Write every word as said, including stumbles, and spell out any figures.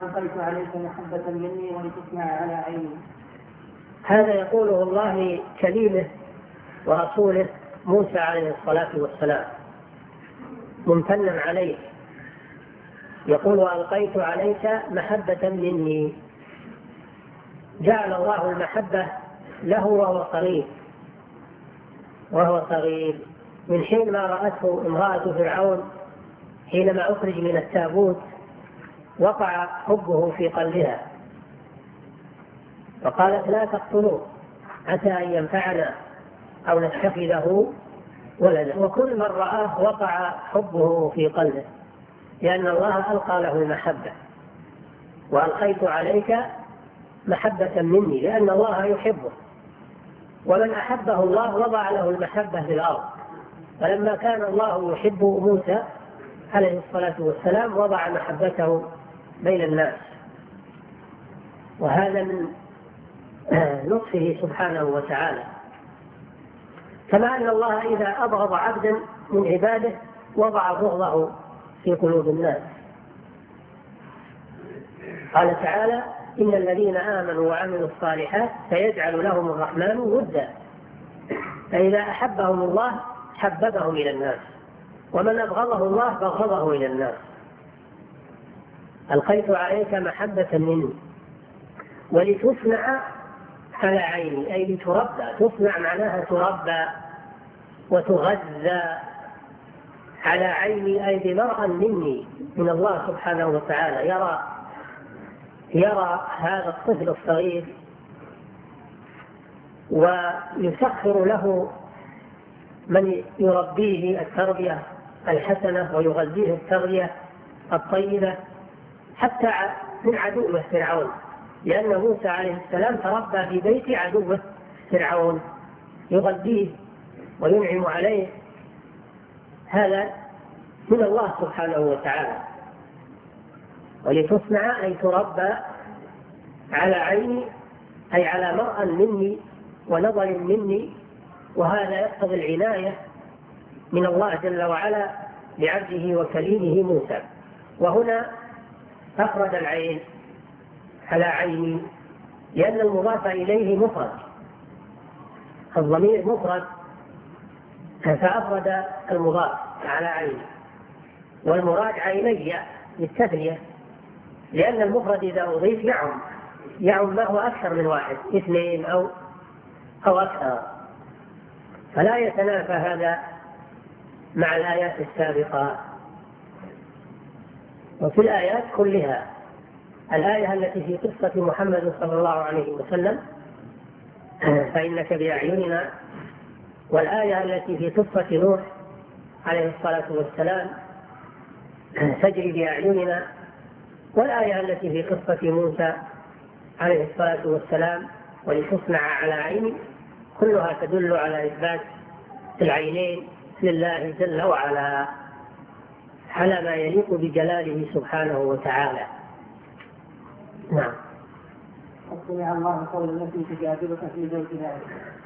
وألقيت عليك محبة مني ولتصنع على عيني. هذا يقوله الله لكليمه ورسوله موسى عليه الصلاة والسلام ممتنا عليه، يقول وألقيت عليك محبة مني. جعل الله المحبة له وهو صغير وهو صغير من حين ما رأته امرأة فرعون حينما أخرج من التابوت وقع حبه في قلبها فقالت لا تقتلوه عسى أن ينفعنا أو نتخذه ولدا، وكل من رآه وقع حبه في قلبه لأن الله ألقى له المحبة. وألقيت عليك محبة مني لأن الله يحبه، ومن أحبه الله وضع له المحبة في الأرض. فلما كان الله يحب موسى عليه الصلاة والسلام وضع محبته بين الناس، وهذا من لطفه سبحانه وتعالى. كما أن الله إذا أبغض عبدا من عباده وضع بغضه في قلوب الناس. قال تعالى إن الذين آمنوا وعملوا الصالحات سيجعل لهم الرحمن ودا، فإذا أحبهم الله حببهم إلى الناس، ومن أبغضه الله بغضه إلى الناس. ألقيت عليك محبة مني ولتصنع على عيني، أي لتربى. تصنع معناها تربى وتغذى على عيني، أي بمرأ مني من الله سبحانه وتعالى. يرى يرى هذا الطفل الصغير ويسخر له من يربيه التربية الحسنة ويغذيه التربية الطيبة حتى من عدوه فرعون، لأن موسى عليه السلام تربى في بيت عدوه فرعون يغذيه وينعم عليه. هذا من الله سبحانه وتعالى. ولتصنع أي تربى على عيني، أي على مرأى مني ونظر مني، وهذا يقتضي العناية من الله جل وعلا بعبده وكليمه موسى. وهنا أفرد العين على عيني لأن المضاف إليه مفرد، الضمير مفرد فأفرد المضاف على عيني، والمراد عيني للتثنية، لأن المفرد إذا أضيف يعم يعم ما هو أكثر من واحد، اثنين أو أو أكثر، فلا يتنافى هذا مع الآيات السابقة. وفي الآيات كلها، الآية التي في قصة محمد صلى الله عليه وسلم فإنك بأعيننا، والآية التي في قصة نوح عليه الصلاة والسلام تجري بأعيننا، والآية التي في قصة موسى عليه الصلاة والسلام ولتصنع على عيني، كلها تدل على إثبات العينين لله جل وعلا على ما يليق بجلاله سبحانه وتعالى. نعم. سمع الله قول التي تجادلك في زوجها